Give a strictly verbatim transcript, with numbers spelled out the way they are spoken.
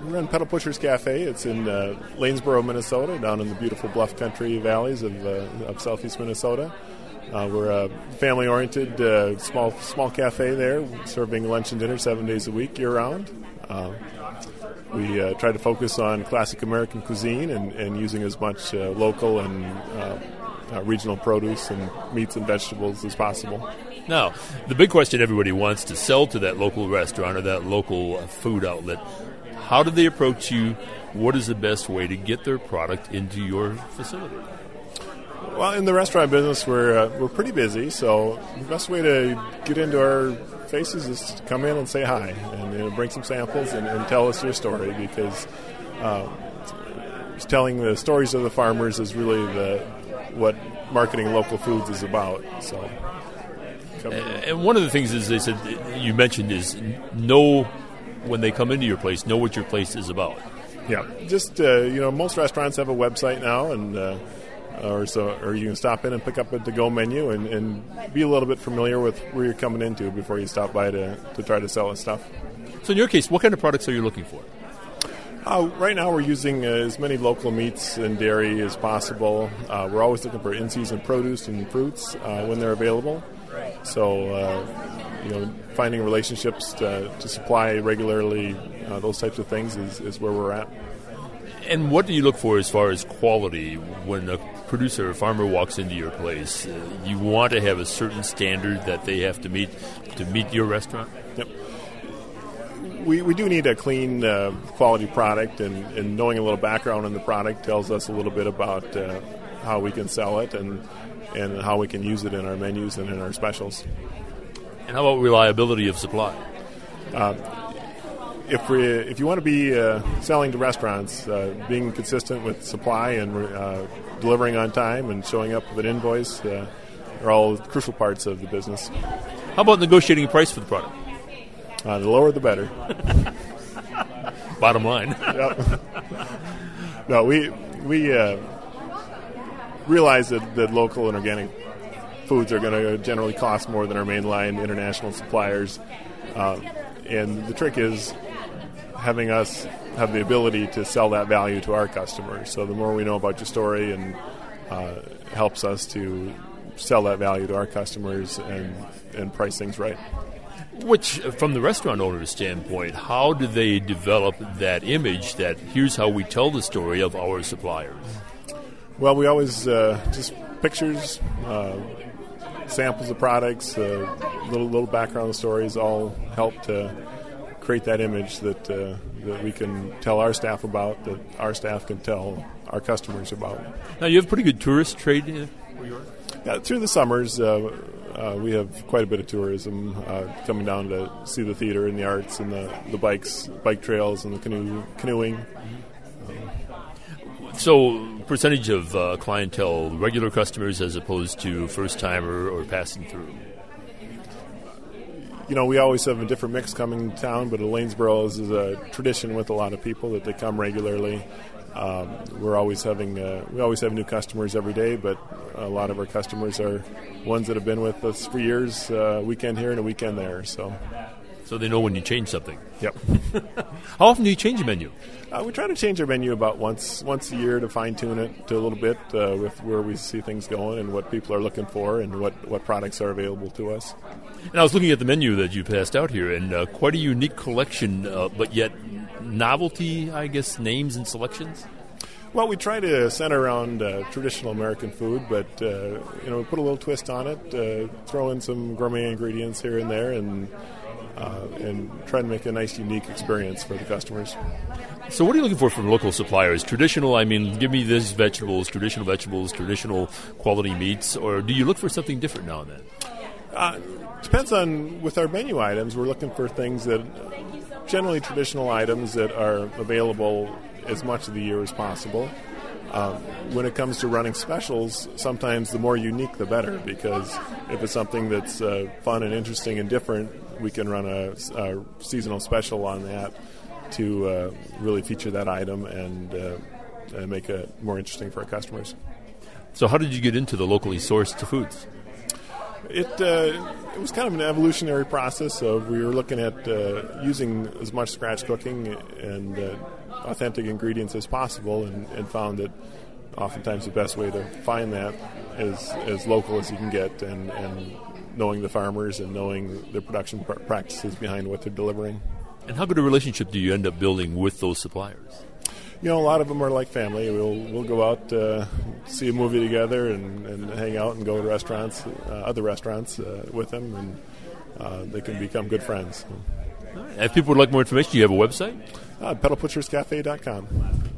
we run Pedal Pushers Cafe. It's in uh, Lanesboro, Minnesota, down in the beautiful bluff country valleys of, uh, of southeast Minnesota. Uh, we're a family-oriented uh, small small cafe there, serving lunch and dinner seven days a week, year-round. Uh, we uh, try to focus on classic American cuisine and, and using as much uh, local and uh, uh, regional produce and meats and vegetables as possible. Now, the big question everybody wants to sell to that local restaurant or that local food outlet, how do they approach you? What is the best way to get their product into your facility? Well, in the restaurant business, we're uh, we're pretty busy, so the best way to get into our faces is to come in and say hi and you know, bring some samples and, and tell us your story, because uh, telling the stories of the farmers is really the what marketing local foods is about. So. And one of the things is they said you mentioned is know when they come into your place, know what your place is about. Yeah, just uh, you know, most restaurants have a website now, and uh, or so, or you can stop in and pick up a to-go menu and, and be a little bit familiar with where you're coming into before you stop by to, to try to sell us stuff. So in your case, what kind of products are you looking for? Uh, right now we're using uh, as many local meats and dairy as possible. Uh, we're always looking for in-season produce and fruits uh, when they're available. So, uh, you know, finding relationships to, to supply regularly, uh, those types of things is, is where we're at. And what do you look for as far as quality when a producer or farmer walks into your place? Uh, you want to have a certain standard that they have to meet to meet your restaurant? Yep. We we do need a clean, uh, quality product, and, and knowing a little background on the product tells us a little bit about uh, how we can sell it and and how we can use it in our menus and in our specials. And how about reliability of supply? Uh, if we, if you want to be uh, selling to restaurants, uh, being consistent with supply and uh, delivering on time and showing up with an invoice uh, are all crucial parts of the business. How about negotiating a price for the product? Uh, the lower the better. Bottom line. Yep. No, we we uh, realize that, that local and organic foods are going to generally cost more than our mainline international suppliers. Uh, and the trick is having us have the ability to sell that value to our customers. So the more we know about your story and uh, helps us to sell that value to our customers and, and price things right. Which, from the restaurant owner's standpoint, how do they develop that image that here's how we tell the story of our suppliers? Well, we always uh, just pictures, uh, samples of products, uh, little little background stories all help to create that image that uh, that we can tell our staff about, that our staff can tell our customers about. Now, you have a pretty good tourist trade where you are? Yeah, through the summers, uh, uh, we have quite a bit of tourism uh, coming down to see the theater and the arts and the, the bikes, bike trails and the canoe, canoeing. So, percentage of uh, clientele, regular customers as opposed to first-timer or passing through? You know, we always have a different mix coming to town, but Lanesboro is, is a tradition with a lot of people that they come regularly. Um, we're always having uh, we always have new customers every day, but a lot of our customers are ones that have been with us for years, uh, weekend here and a weekend there. So, so they know when you change something. Yep. How often do you change a menu? Uh, we try to change our menu about once once a year to fine tune it to a little bit uh, with where we see things going and what people are looking for and what, what products are available to us. And I was looking at the menu that you passed out here, and uh, quite a unique collection, uh, but yet novelty, I guess, names and selections? Well, we try to center around uh, traditional American food, but uh, you know, we put a little twist on it, uh, throw in some gourmet ingredients here and there, and uh, and try to make a nice, unique experience for the customers. So what are you looking for from local suppliers? Traditional, I mean, give me these vegetables, traditional vegetables, traditional quality meats, or do you look for something different now and then? Uh, depends on, with our menu items, we're looking for things that, generally traditional items that are available as much of the year as possible. Um, when it comes to running specials, sometimes the more unique the better, because if it's something that's uh, fun and interesting and different, we can run a, a seasonal special on that to uh, really feature that item and, uh, and make it more interesting for our customers. So how did you get into the locally sourced foods? It uh, it was kind of an evolutionary process. Of we were looking at uh, using as much scratch cooking and uh, authentic ingredients as possible, and, and found that oftentimes the best way to find that is as local as you can get, and, and knowing the farmers and knowing the production pr- practices behind what they're delivering. And how good a relationship do you end up building with those suppliers? You know, a lot of them are like family. We'll we'll go out, uh, see a movie together, and, and hang out and go to restaurants, uh, other restaurants uh, with them, and uh, they can become good friends. All right. If people would like more information, do you have a website? Uh, pedal butchers cafe dot com.